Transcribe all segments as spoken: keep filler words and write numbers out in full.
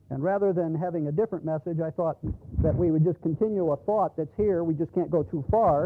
And rather than having a different message, I thought that we would just continue a thought that's here. We just can't go too far.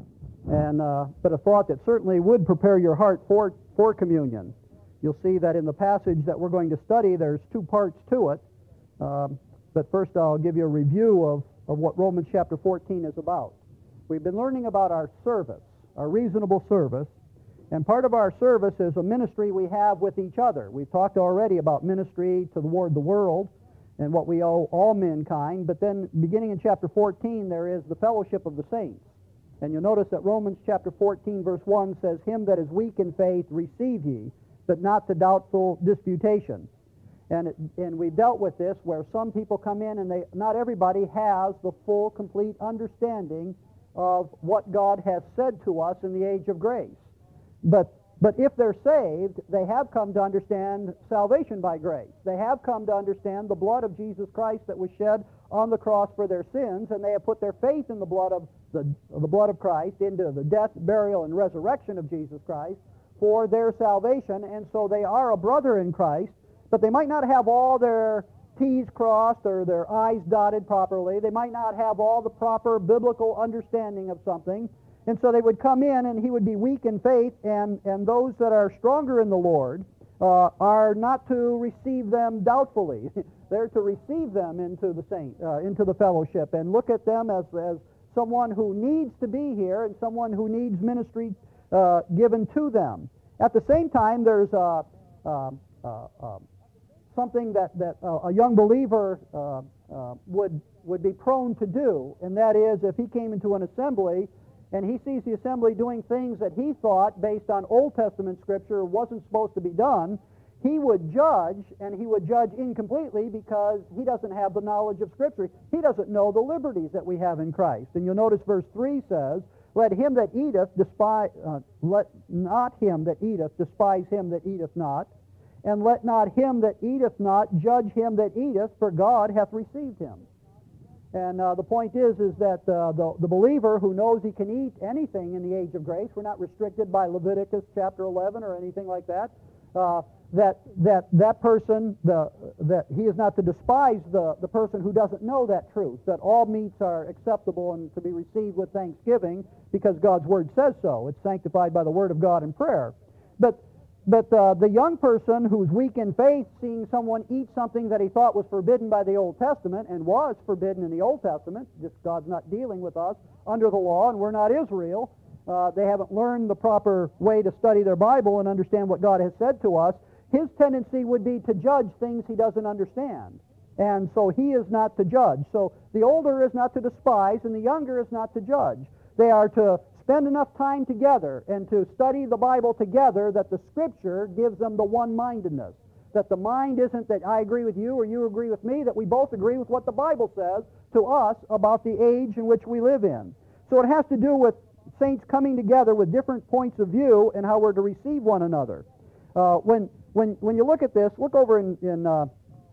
And uh, but a thought that certainly would prepare your heart for, for communion. You'll see that in the passage that we're going to study, there's two parts to it. Um, but first I'll give you a review of, of what Romans chapter fourteen is about. We've been learning about our service, our reasonable service. And part of our service is a ministry we have with each other. We've talked already about ministry toward the world and what we owe all mankind. But then beginning in chapter fourteen, there is the fellowship of the saints. And you'll notice that Romans chapter fourteen, verse one says, "Him that is weak in faith receive ye, but not to doubtful disputation." And, it, and we've dealt with this where some people come in and they not everybody has the full, complete understanding of what God has said to us in the age of grace. But but if they're saved, they have come to understand salvation by grace. They have come to understand the blood of Jesus Christ that was shed on the cross for their sins, and they have put their faith in the blood of the, the blood of Christ, into the death, burial, and resurrection of Jesus Christ for their salvation. And so they are a brother in Christ, but they might not have all their T's crossed or their I's dotted properly. They might not have all the proper biblical understanding of something. And so they would come in and he would be weak in faith, and, and those that are stronger in the Lord uh, are not to receive them doubtfully. They're to receive them into the saint, uh, into the fellowship, and look at them as, as someone who needs to be here and someone who needs ministry uh, given to them. At the same time, there's uh, uh, uh, uh, something that, that uh, a young believer uh, uh, would, would be prone to do, and that is if he came into an assembly and he sees the assembly doing things that he thought, based on Old Testament Scripture, wasn't supposed to be done, he would judge, and he would judge incompletely because he doesn't have the knowledge of Scripture. He doesn't know the liberties that we have in Christ. And you'll notice verse three says, "Let him that eateth despise, uh, let not him that eateth despise him that eateth not, and let not him that eateth not judge him that eateth, for God hath received him." And uh, the point is, is that uh, the, the believer who knows he can eat anything in the age of grace, we're not restricted by Leviticus chapter eleven or anything like that, uh, that that that person, the that he is not to despise the, the person who doesn't know that truth, that all meats are acceptable and to be received with thanksgiving because God's Word says so. It's sanctified by the Word of God in prayer. But But uh, the young person who's weak in faith, seeing someone eat something that he thought was forbidden by the Old Testament and was forbidden in the Old Testament, just God's not dealing with us under the law, and we're not Israel. Uh, they haven't learned the proper way to study their Bible and understand what God has said to us. His tendency would be to judge things he doesn't understand. And so he is not to judge. So the older is not to despise, and the younger is not to judge. They are to spend enough time together and to study the Bible together that the Scripture gives them the one-mindedness. That the mind isn't that I agree with you or you agree with me, that we both agree with what the Bible says to us about the age in which we live in. So it has to do with saints coming together with different points of view and how we're to receive one another. Uh, when, when, when you look at this, look over in, in uh,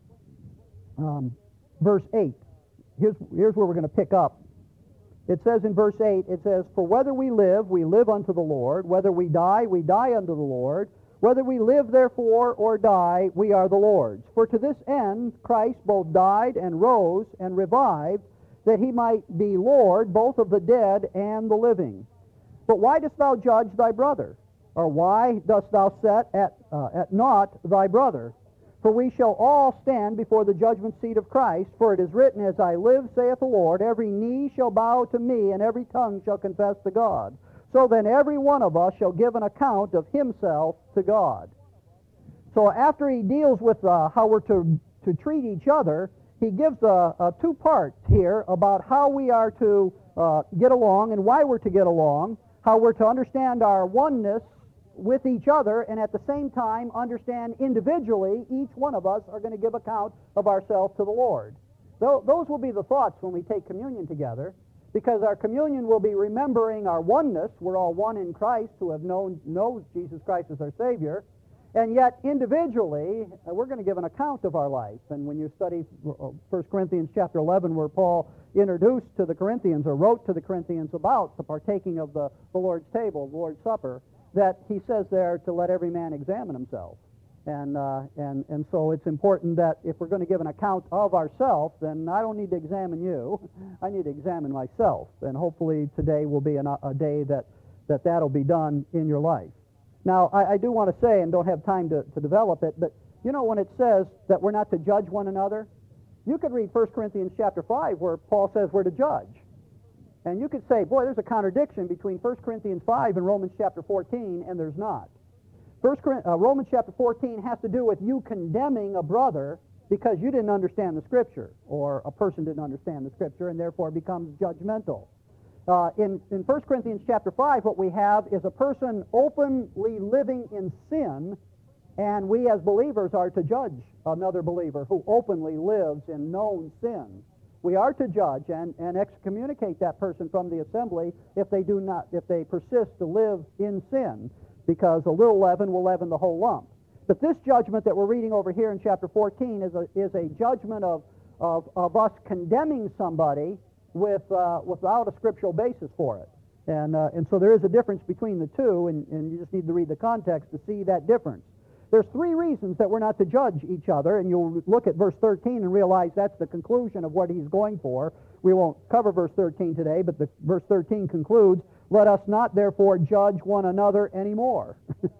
um, verse eight. Here's, here's where we're going to pick up. It says in verse eight, it says, "For whether we live, we live unto the Lord. Whether we die, we die unto the Lord. Whether we live, therefore, or die, we are the Lord's. For to this end Christ both died and rose and revived, that he might be Lord both of the dead and the living. But why dost thou judge thy brother? Or why dost thou set at, uh, at naught thy brother? For we shall all stand before the judgment seat of Christ. For it is written, As I live, saith the Lord, every knee shall bow to me, and every tongue shall confess to God. So then every one of us shall give an account of himself to God." So after he deals with uh, how we're to, to treat each other, he gives a, a two parts here about how we are to uh, get along and why we're to get along, how we're to understand our oneness with each other, and at the same time understand individually each one of us are going to give account of ourselves to the Lord. Those will be the thoughts when we take communion together, because our communion will be remembering our oneness. We're all one in Christ who have known knows Jesus Christ as our Savior, and yet individually uh, we're going to give an account of our life. And when you study First Corinthians chapter eleven, where Paul introduced to the Corinthians or wrote to the Corinthians about the partaking of the, the Lord's table, the Lord's Supper, that he says there to let every man examine himself. And, uh, and, and so it's important that if we're going to give an account of ourselves, then I don't need to examine you. I need to examine myself. And hopefully today will be an, a day that, that that'll be done in your life. Now, I, I do want to say, and don't have time to, to develop it, but you know when it says that we're not to judge one another, you could read First Corinthians chapter five where Paul says we're to judge. And you could say, boy, there's a contradiction between First Corinthians five and Romans chapter fourteen, and there's not. First, uh, Romans chapter fourteen has to do with you condemning a brother because you didn't understand the Scripture, or a person didn't understand the Scripture, and therefore becomes judgmental. Uh, in, in First Corinthians chapter five, what we have is a person openly living in sin, and we as believers are to judge another believer who openly lives in known sin. We are to judge and, and excommunicate that person from the assembly if they do not, if they persist to live in sin, because a little leaven will leaven the whole lump. But this judgment that we're reading over here in chapter fourteen is a, is a judgment of, of, of us condemning somebody with, uh, without a scriptural basis for it. And, uh, and so there is a difference between the two, and, and you just need to read the context to see that difference. There's three reasons that we're not to judge each other, and you'll look at verse thirteen and realize that's the conclusion of what he's going for. We won't cover verse thirteen today, but the, verse thirteen concludes, "Let us not therefore judge one another anymore."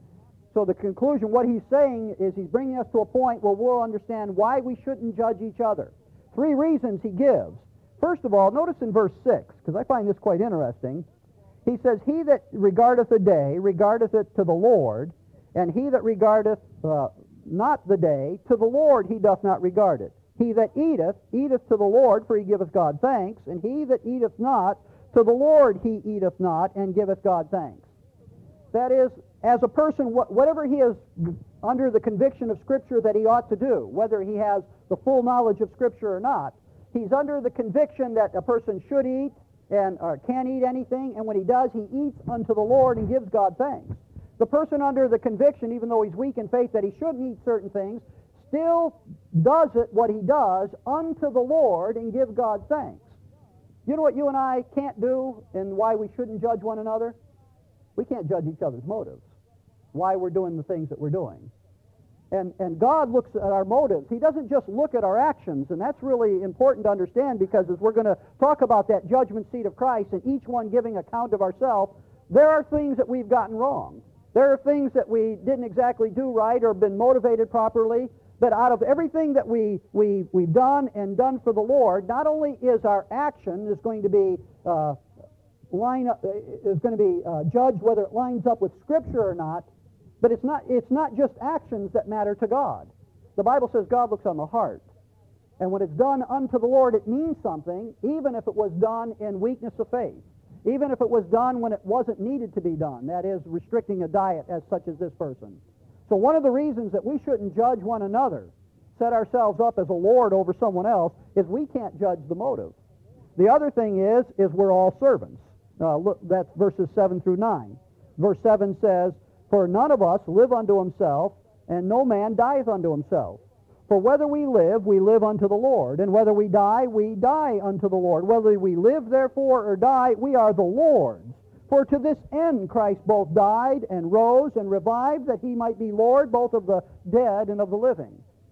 So the conclusion, what he's saying is he's bringing us to a point where we'll understand why we shouldn't judge each other. Three reasons he gives. First of all, notice in verse six, because I find this quite interesting. He says, "He that regardeth a day regardeth it to the Lord, and he that regardeth uh, not the day, to the Lord he doth not regard it. He that eateth, eateth to the Lord, for he giveth God thanks, and he that eateth not, to the Lord he eateth not, and giveth God thanks." That is, as a person, wh- whatever he is under the conviction of Scripture that he ought to do, whether he has the full knowledge of Scripture or not, he's under the conviction that a person should eat and or can eat anything, and when he does, he eats unto the Lord and gives God thanks. The person under the conviction, even though he's weak in faith that he shouldn't eat certain things, still does it, what he does, unto the Lord and give God thanks. You know what you and I can't do and why we shouldn't judge one another? We can't judge each other's motives, why we're doing the things that we're doing. And, and God looks at our motives. He doesn't just look at our actions, and that's really important to understand, because as we're going to talk about that judgment seat of Christ and each one giving account of ourselves, there are things that we've gotten wrong. There are things that we didn't exactly do right or been motivated properly, but out of everything that we, we, we've done and done for the Lord, not only is our action is going to be uh, line up, is going to be uh, judged whether it lines up with Scripture or not, but it's not, it's not just actions that matter to God. The Bible says God looks on the heart. And when it's done unto the Lord, it means something, even if it was done in weakness of faith. Even if it was done when it wasn't needed to be done, that is, restricting a diet as such as this person. So one of the reasons that we shouldn't judge one another, set ourselves up as a lord over someone else, is we can't judge the motive. The other thing is, is we're all servants. Uh, look, that's verses seven through nine. Verse seven says, "For none of us live unto himself, and no man dieth unto himself. For whether we live, we live unto the Lord, and whether we die, we die unto the Lord. Whether we live, therefore, or die, we are the Lord's. For to this end Christ both died and rose and revived, that he might be Lord both of the dead and of the living."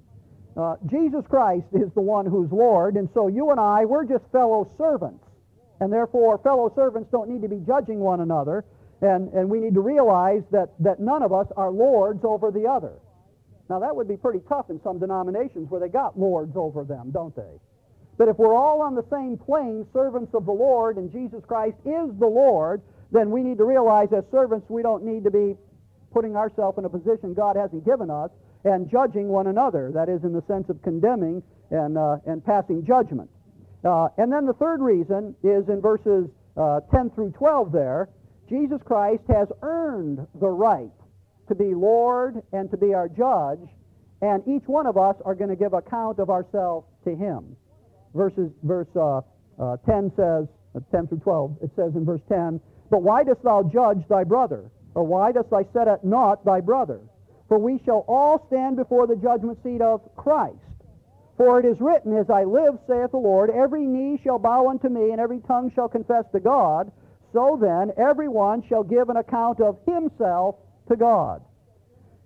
Uh, Jesus Christ is the one who's Lord, and so you and I, we're just fellow servants. And therefore, fellow servants don't need to be judging one another, and, and we need to realize that, that none of us are lords over the other. Now, that would be pretty tough in some denominations where they got lords over them, don't they? But if we're all on the same plane, servants of the Lord, and Jesus Christ is the Lord, then we need to realize as servants we don't need to be putting ourselves in a position God hasn't given us and judging one another. That is, in the sense of condemning and, uh, and passing judgment. Uh, and then the third reason is in verses uh, ten through twelve there. Jesus Christ has earned the right to be Lord and to be our judge, and each one of us are going to give account of ourselves to him. Verses, verse uh, uh, ten says, uh, ten through twelve, it says in verse ten, "But why dost thou judge thy brother? Or why dost thou set at naught thy brother? For we shall all stand before the judgment seat of Christ. For it is written, As I live, saith the Lord, every knee shall bow unto me, and every tongue shall confess to God. So then, every one shall give an account of himself to God."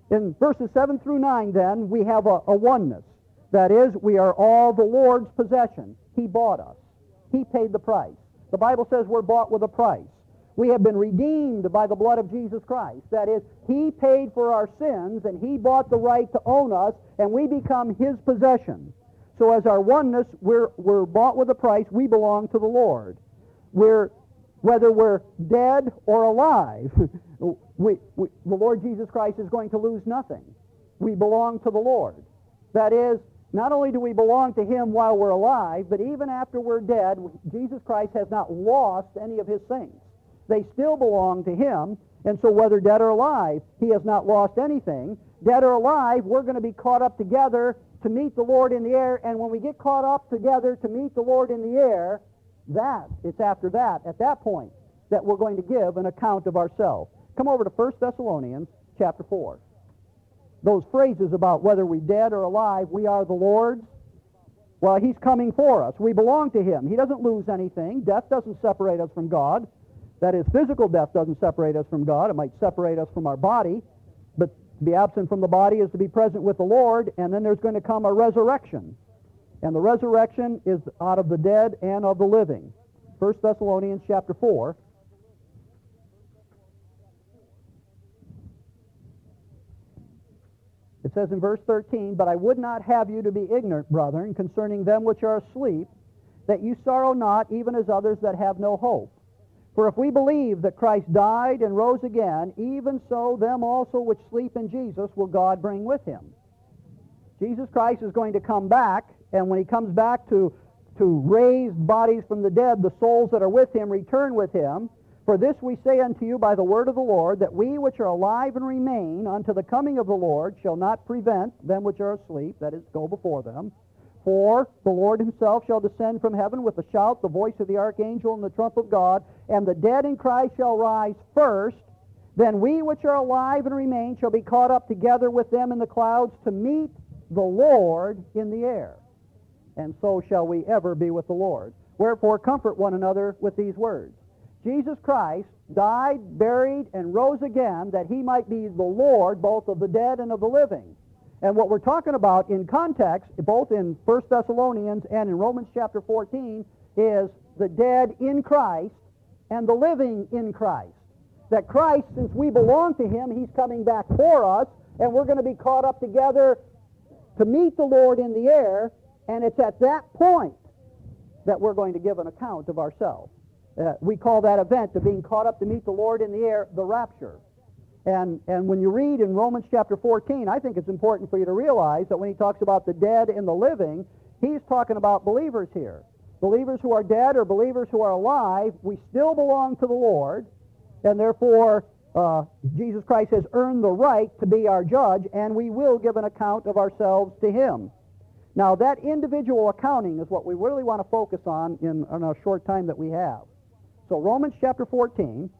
In verses seven through nine, then, we have a, a oneness. That is, we are all the Lord's possession. He bought us. He paid the price. The Bible says we're bought with a price. We have been redeemed by the blood of Jesus Christ. That is, He paid for our sins, and He bought the right to own us, and we become His possession. So as our oneness, we're, we're bought with a price. We belong to the Lord. We're, whether we're dead or alive, we, we, the Lord Jesus Christ is going to lose nothing. We belong to the Lord. That is, not only do we belong to Him while we're alive, but even after we're dead, Jesus Christ has not lost any of His saints. They still belong to Him, and so whether dead or alive, He has not lost anything. Dead or alive, we're going to be caught up together to meet the Lord in the air, and when we get caught up together to meet the Lord in the air, that, it's after that, at that point, that we're going to give an account of ourselves. Come over to First Thessalonians chapter four. Those phrases about whether we're dead or alive, we are the Lord's. Well, He's coming for us. We belong to Him. He doesn't lose anything. Death doesn't separate us from God. That is, physical death doesn't separate us from God. It might separate us from our body, but to be absent from the body is to be present with the Lord, and then there's going to come a resurrection. And the resurrection is out of the dead and of the living. First Thessalonians chapter four. It says in verse thirteen, "But I would not have you to be ignorant, brethren, concerning them which are asleep, that you sorrow not, even as others that have no hope. For if we believe that Christ died and rose again, even so them also which sleep in Jesus will God bring with Him." Jesus Christ is going to come back, and when He comes back to, to raise bodies from the dead, the souls that are with Him return with Him. "For this we say unto you by the word of the Lord, that we which are alive and remain unto the coming of the Lord shall not prevent them which are asleep," that is, go before them. "For the Lord Himself shall descend from heaven with a shout, the voice of the archangel, and the trump of God, and the dead in Christ shall rise first. Then we which are alive and remain shall be caught up together with them in the clouds to meet the Lord in the air. And so shall we ever be with the Lord. Wherefore comfort one another with these words. Jesus Christ died, buried, and rose again that He might be the Lord both of the dead and of the living." And what we're talking about in context, both in First Thessalonians and in Romans chapter fourteen, is the dead in Christ and the living in Christ. That Christ, since we belong to Him, He's coming back for us, and we're going to be caught up together to meet the Lord in the air, and it's at that point that we're going to give an account of ourselves. Uh, we call that event of being caught up to meet the Lord in the air the rapture. And, and when you read in Romans chapter fourteen, I think it's important for you to realize that when he talks about the dead and the living, he's talking about believers here. Believers who are dead or believers who are alive, we still belong to the Lord, and therefore uh, Jesus Christ has earned the right to be our judge, and we will give an account of ourselves to Him. Now, that individual accounting is what we really want to focus on in, in our short time that we have. So Romans chapter fourteen,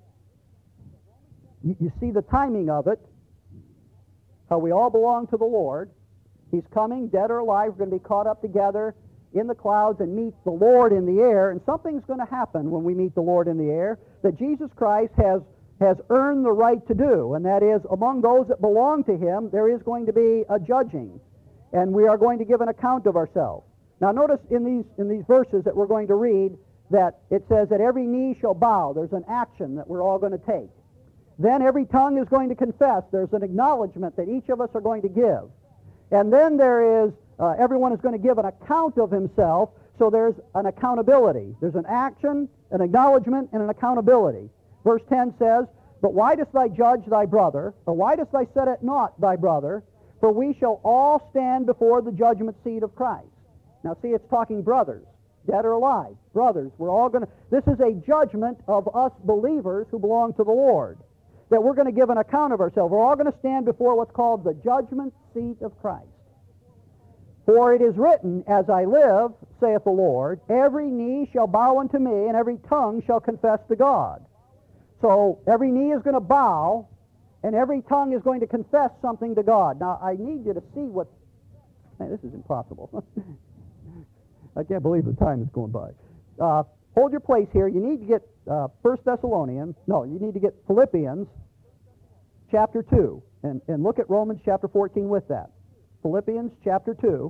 you, you see the timing of it, how we all belong to the Lord. He's coming, dead or alive. We're going to be caught up together in the clouds and meet the Lord in the air. And something's going to happen when we meet the Lord in the air that Jesus Christ has, has earned the right to do. And that is, among those that belong to Him, there is going to be a judging. And we are going to give an account of ourselves. Now notice in these, in these verses that we're going to read that it says that every knee shall bow. There's an action that we're all going to take. Then every tongue is going to confess. There's an acknowledgement that each of us are going to give. And then there is, uh, everyone is going to give an account of himself, so there's an accountability. There's an action, an acknowledgement, and an accountability. Verse ten says, "But why dost thou judge thy brother, or why dost thou set at naught thy brother? For we shall all stand before the judgment seat of Christ." Now see, it's talking brothers, dead or alive, brothers. We're all going to, this is a judgment of us believers who belong to the Lord, that we're going to give an account of ourselves. We're all going to stand before what's called the judgment seat of Christ. "For it is written, As I live, saith the Lord, every knee shall bow unto me, and every tongue shall confess to God." So every knee is going to bow, and every tongue is going to confess something to God. Now, I need you to see what... Man, this is impossible. I can't believe the time is going by. Uh, hold your place here. You need to get uh, First Thessalonians. No, you need to get Philippians chapter two. And, and look at Romans chapter fourteen with that. Philippians chapter two.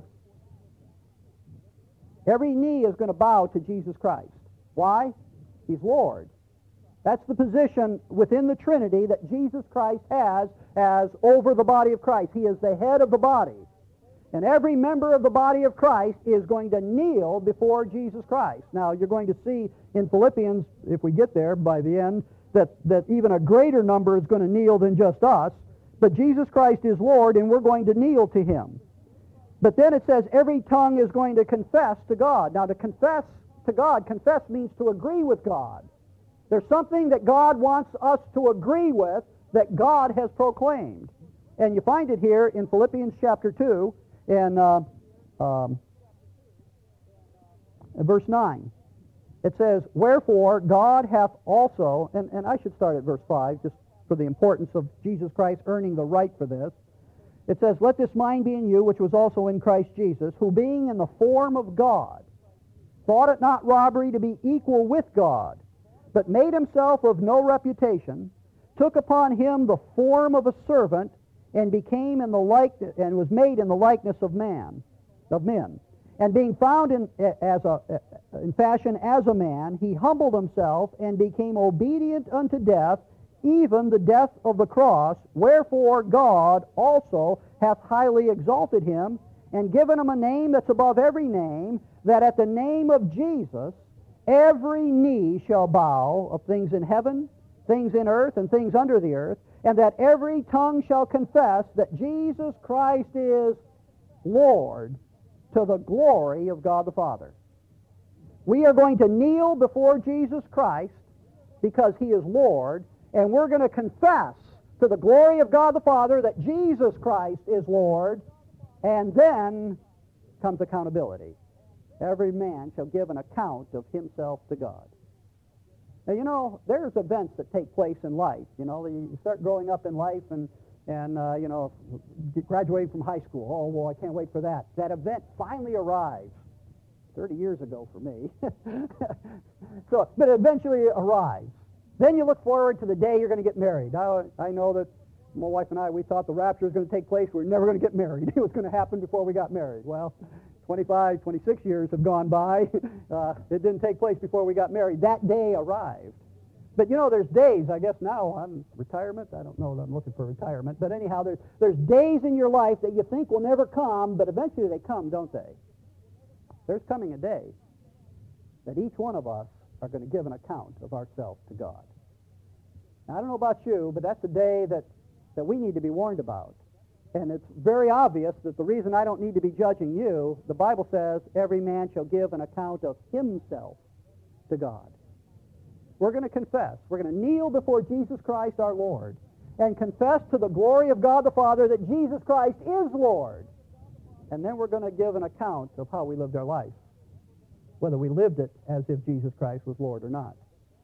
Every knee is going to bow to Jesus Christ. Why? He's Lord. That's the position within the Trinity that Jesus Christ has as over the body of Christ. He is the head of the body. And every member of the body of Christ is going to kneel before Jesus Christ. Now, you're going to see in Philippians, if we get there by the end, that, that even a greater number is going to kneel than just us. But Jesus Christ is Lord, and we're going to kneel to Him. But then it says every tongue is going to confess to God. Now, to confess to God, confess means to agree with God. There's something that God wants us to agree with that God has proclaimed. And you find it here in Philippians chapter two, and uh, um, verse nine. It says, wherefore God hath also, and, and I should start at verse five, just for the importance of Jesus Christ earning the right for this. It says, let this mind be in you, which was also in Christ Jesus, who being in the form of God, thought it not robbery to be equal with God, but made himself of no reputation, took upon him the form of a servant, and became in the like and was made in the likeness of man, of men. And being found in as a in fashion as a man, he humbled himself and became obedient unto death, even the death of the cross. Wherefore God also hath highly exalted him, and given him a name that's above every name, that at the name of Jesus every knee shall bow, of things in heaven, things in earth, and things under the earth, and that every tongue shall confess that Jesus Christ is Lord, to the glory of God the Father. We are going to kneel before Jesus Christ because He is Lord, and we're going to confess to the glory of God the Father that Jesus Christ is Lord, and then comes accountability. Every man shall give an account of himself to God. Now, you know, there's events that take place in life. You know, you start growing up in life and, and uh, you know, graduating from high school. Oh, well, I can't wait for that. That event finally arrives. thirty years ago for me. so, but it eventually arrives. Then you look forward to the day you're going to get married. I, I know that my wife and I, we thought the rapture was going to take place. We were never going to get married. It was going to happen before we got married. Well, twenty-five, twenty-six years have gone by. Uh, it didn't take place before we got married. That day arrived. But you know, there's days, I guess now, I'm retirement. I don't know that I'm looking for retirement. But anyhow, there's, there's days in your life that you think will never come, but eventually they come, don't they? There's coming a day that each one of us are going to give an account of ourselves to God. Now, I don't know about you, but that's a day that, that we need to be warned about. And it's very obvious that the reason I don't need to be judging you, the Bible says every man shall give an account of himself to God. We're going to confess. We're going to kneel before Jesus Christ our Lord and confess to the glory of God the Father that Jesus Christ is Lord. And then we're going to give an account of how we lived our life, whether we lived it as if Jesus Christ was Lord or not.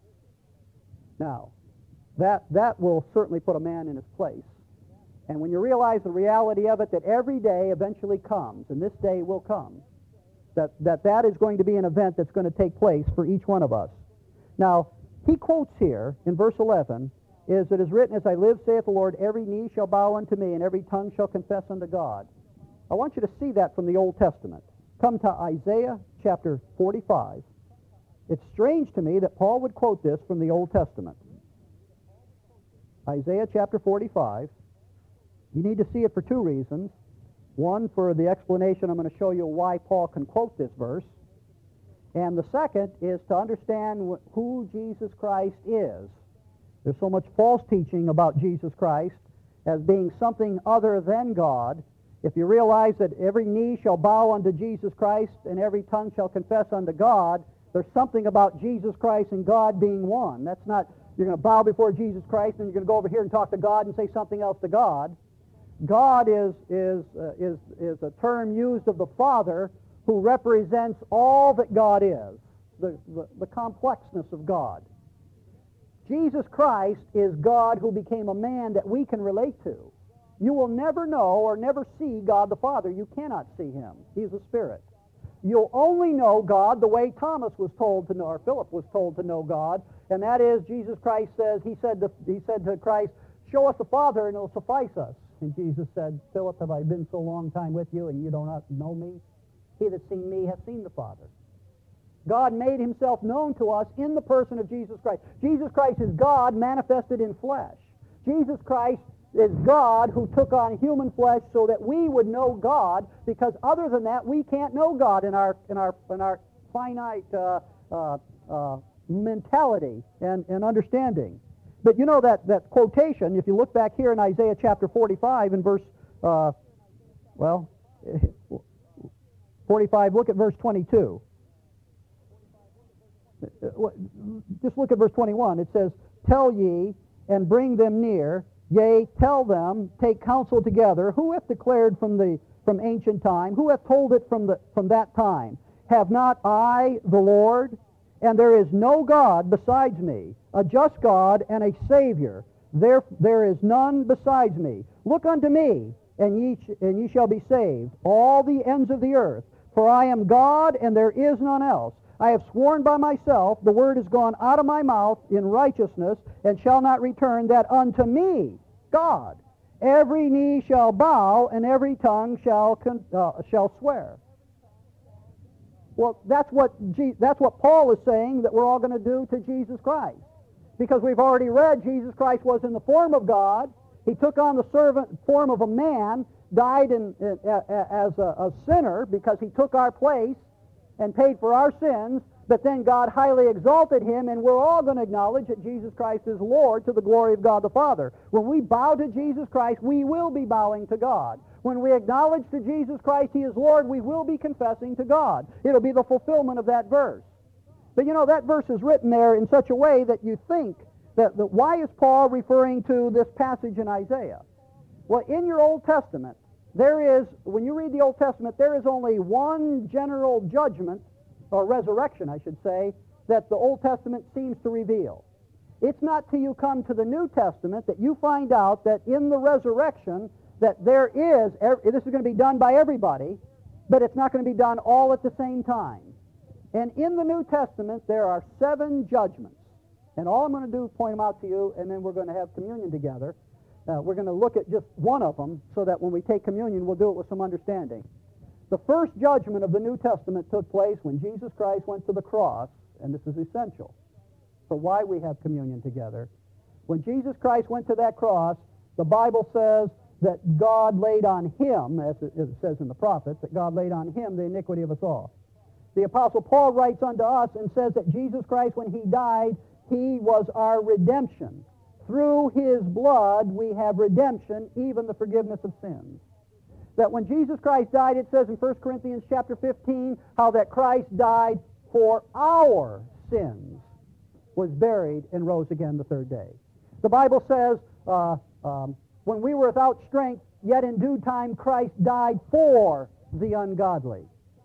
Now, that, that will certainly put a man in his place. And when you realize the reality of it, that every day eventually comes, and this day will come, that that, that is going to be an event that's going to take place for each one of us. Now, he quotes here in verse eleven, is it is written, as I live, saith the Lord, every knee shall bow unto me, and every tongue shall confess unto God. I want you to see that from the Old Testament. Come to Isaiah chapter forty-five. It's strange to me that Paul would quote this from the Old Testament. Isaiah chapter forty-five. You need to see it for two reasons. One, for the explanation I'm going to show you why Paul can quote this verse. And the second is to understand who Jesus Christ is. There's so much false teaching about Jesus Christ as being something other than God. If you realize that every knee shall bow unto Jesus Christ and every tongue shall confess unto God, there's something about Jesus Christ and God being one. That's not, you're going to bow before Jesus Christ and you're going to go over here and talk to God and say something else to God. God is, is, uh, is, is a term used of the Father who represents all that God is, the, the, the complexness of God. Jesus Christ is God who became a man that we can relate to. You will never know or never see God the Father. You cannot see Him. He's a spirit. You'll only know God the way Thomas was told to know, or Philip was told to know God, and that is Jesus Christ says, he said to, he said to Christ, show us the Father and it'll suffice us. And Jesus said, Philip, have I been so long time with you and you do not know me? He that's seen me hath seen the Father. God made himself known to us in the person of Jesus Christ. Jesus Christ is God manifested in flesh. Jesus Christ is God who took on human flesh so that we would know God, because other than that, we can't know God in our in our in our finite uh, uh, uh, mentality and, and understanding. But you know that, that quotation, if you look back here in Isaiah chapter forty-five in verse, uh, well, forty-five, look at verse twenty-two. Just look at verse twenty-one. It says, Tell ye, and bring them near, yea, tell them, take counsel together, who hath declared from the from ancient time, who hath told it from the from that time? Have not I the Lord? And there is no God besides me, a just God and a Savior. There, there is none besides me. Look unto me, and ye, sh- and ye shall be saved, all the ends of the earth. For I am God, and there is none else. I have sworn by myself, the word is gone out of my mouth in righteousness, and shall not return, that unto me, God, every knee shall bow, and every tongue shall con- uh, shall swear. Well, that's what Je- that's what Paul is saying that we're all going to do to Jesus Christ. Because we've already read Jesus Christ was in the form of God. He took on the servant form of a man, died in, in, as a, a sinner because he took our place and paid for our sins, but then God highly exalted him, and we're all going to acknowledge that Jesus Christ is Lord to the glory of God the Father. When we bow to Jesus Christ, we will be bowing to God. When we acknowledge to Jesus Christ He is Lord, we will be confessing to God. It'll be the fulfillment of that verse. But you know, that verse is written there in such a way that you think that, that why is Paul referring to this passage in Isaiah? Well, in your Old Testament, there is, when you read the Old Testament, there is only one general judgment, or resurrection, I should say, that the Old Testament seems to reveal. It's not till you come to the New Testament that you find out that in the resurrection that there is, this is going to be done by everybody, but it's not going to be done all at the same time. And in the New Testament, there are seven judgments. And all I'm going to do is point them out to you, and then we're going to have communion together. Uh, we're going to look at just one of them so that when we take communion, we'll do it with some understanding. The first judgment of the New Testament took place when Jesus Christ went to the cross, and this is essential for why we have communion together. When Jesus Christ went to that cross, the Bible says that God laid on him, as it, as it says in the prophets, that God laid on him the iniquity of us all. The Apostle Paul writes unto us and says that Jesus Christ, when he died, he was our redemption. Through his blood we have redemption, even the forgiveness of sins. That when Jesus Christ died, it says in First Corinthians chapter fifteen, how that Christ died for our sins, was buried, and rose again the third day. The Bible says, uh, um, when we were without strength, yet in due time Christ died for the ungodly.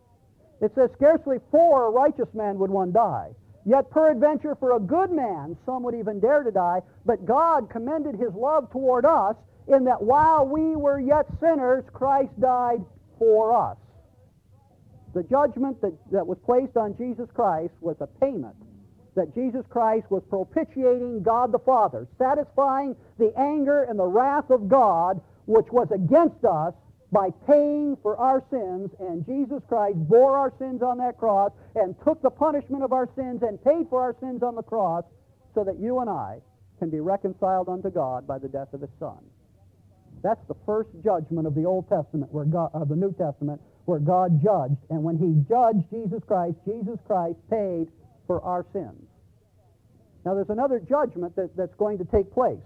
It says, scarcely for a righteous man would one die. Yet peradventure for a good man some would even dare to die. But God commended his love toward us, in that while we were yet sinners, Christ died for us. The judgment that, that was placed on Jesus Christ was a payment. That Jesus Christ was propitiating God the Father, satisfying the anger and the wrath of God, which was against us, by paying for our sins. And Jesus Christ bore our sins on that cross and took the punishment of our sins and paid for our sins on the cross, so that you and I can be reconciled unto God by the death of his Son. That's the first judgment of the Old Testament, where God, of the New Testament, where God judged. And when he judged Jesus Christ, Jesus Christ paid for our sins. Now there's another judgment that, that's going to take place.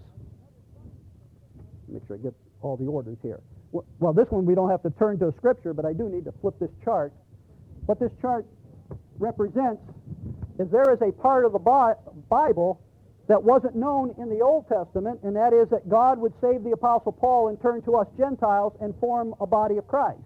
Make sure I get all the orders here. Well, this one we don't have to turn to a scripture, but I do need to flip this chart. What this chart represents is there is a part of the Bible that wasn't known in the Old Testament, and that is that God would save the Apostle Paul and turn to us Gentiles and form a body of Christ.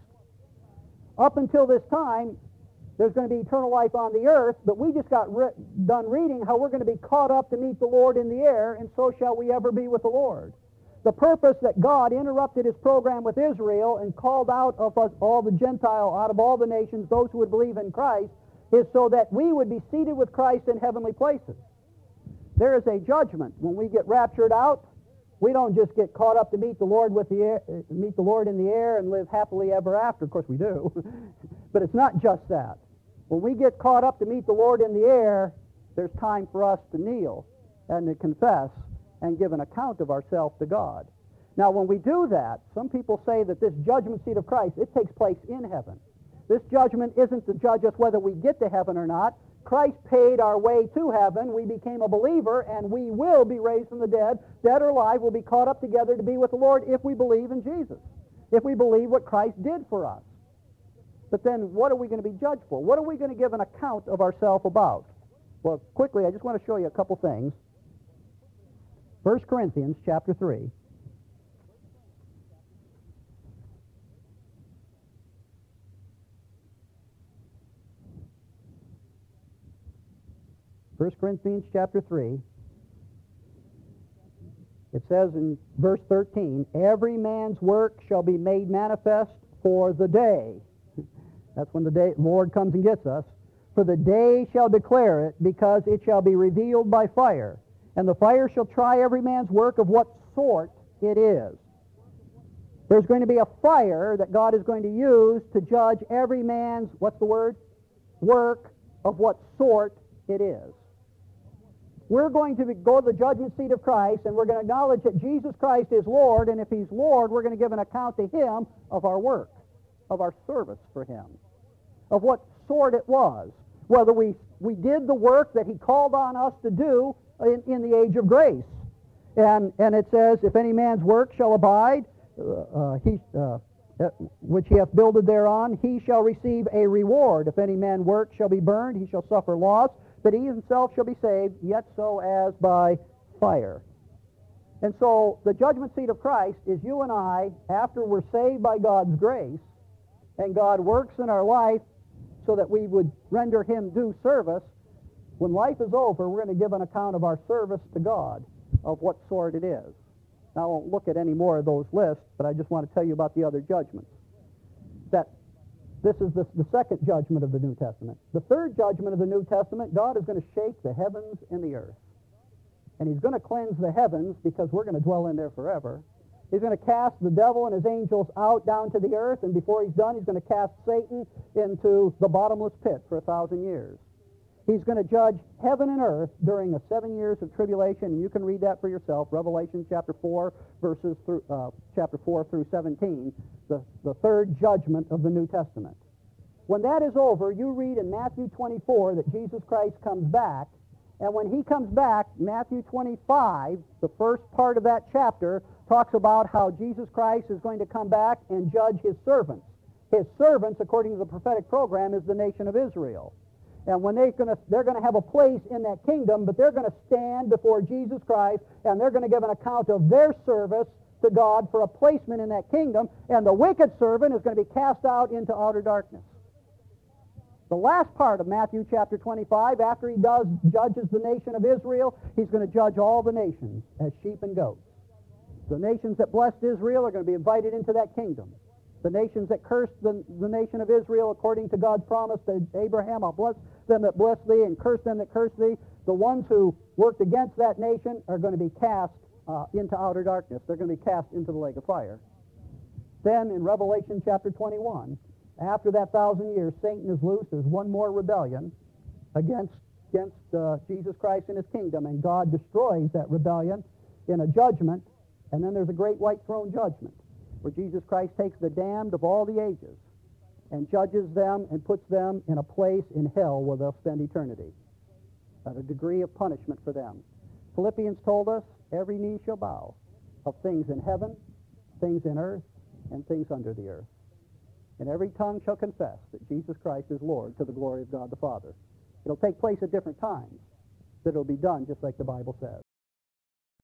Up until this time, there's going to be eternal life on the earth, but we just got re- done reading how we're going to be caught up to meet the Lord in the air, and so shall we ever be with the Lord. The purpose that God interrupted his program with Israel and called out of us all the Gentile, out of all the nations, those who would believe in Christ, is so that we would be seated with Christ in heavenly places. There is a judgment when we get raptured out, We don't just get caught up to meet the Lord with the air, meet the Lord in the air and live happily ever after. Of course we do. But it's not just that. When we get caught up to meet the Lord in the air, there's time for us to kneel and to confess and give an account of ourselves to God. Now, when we do that, some people say that this judgment seat of Christ, it takes place in heaven. This judgment isn't to judge us whether we get to heaven or not. Christ paid our way to heaven. We became a believer, and we will be raised from the dead. Dead or alive, will be caught up together to be with the Lord if we believe in Jesus, if we believe what Christ did for us. But then what are we going to be judged for? What are we going to give an account of ourselves about? Well, quickly, I just want to show you a couple things. First Corinthians chapter three. First Corinthians chapter three, it says in verse thirteen, every man's work shall be made manifest for the day. That's when the day Lord comes and gets us. For the day shall declare it, because it shall be revealed by fire. And the fire shall try every man's work of what sort it is. There's going to be a fire that God is going to use to judge every man's, what's the word? Work of what sort it is. We're going to go to the judgment seat of Christ, and we're going to acknowledge that Jesus Christ is Lord, and if He's Lord, we're going to give an account to Him of our work, of our service for Him, of what sort it was, whether we, we did the work that He called on us to do in, in the age of grace. And, and it says, if any man's work shall abide, uh, uh, he, uh, which he hath builded thereon, he shall receive a reward. If any man work shall be burned, he shall suffer loss, but he himself shall be saved, yet so as by fire. And so the judgment seat of Christ is you and I, after we're saved by God's grace, and God works in our life so that we would render Him due service. When life is over, we're going to give an account of our service to God, of what sort it is. Now, I won't look at any more of those lists, but I just want to tell you about the other judgments. That this is the, the second judgment of the New Testament. The third judgment of the New Testament, God is going to shake the heavens and the earth. And He's going to cleanse the heavens, because we're going to dwell in there forever. He's going to cast the devil and his angels out down to the earth, and before He's done, He's going to cast Satan into the bottomless pit for a thousand years. He's going to judge heaven and earth during the seven years of tribulation, and you can read that for yourself, Revelation chapter four, verses through, uh, chapter four through seventeen, the, the third judgment of the New Testament. When that is over, you read in Matthew twenty-four that Jesus Christ comes back, and when He comes back, Matthew twenty-five, the first part of that chapter, talks about how Jesus Christ is going to come back and judge His servants. His servants, according to the prophetic program, is the nation of Israel. And when they're going to, they're going to have a place in that kingdom, but they're going to stand before Jesus Christ, and they're going to give an account of their service to God for a placement in that kingdom, and the wicked servant is going to be cast out into outer darkness. The last part of Matthew chapter twenty-five, after He does judges the nation of Israel, He's going to judge all the nations as sheep and goats. The nations that blessed Israel are going to be invited into that kingdom. The nations that cursed the, the nation of Israel, according to God's promise to Abraham, I'll bless them that bless thee and curse them that curse thee. The ones who worked against that nation are going to be cast uh, into outer darkness. They're going to be cast into the lake of fire. Then in Revelation chapter twenty-one, after that thousand years, Satan is loose. There's one more rebellion against, against uh, Jesus Christ and His kingdom, and God destroys that rebellion in a judgment, and then there's a great white throne judgment, where Jesus Christ takes the damned of all the ages and judges them and puts them in a place in hell where they'll spend eternity, at a degree of punishment for them. Philippians told us, every knee shall bow, of things in heaven, things in earth, and things under the earth. And every tongue shall confess that Jesus Christ is Lord, to the glory of God the Father. It'll take place at different times, but it'll be done just like the Bible says.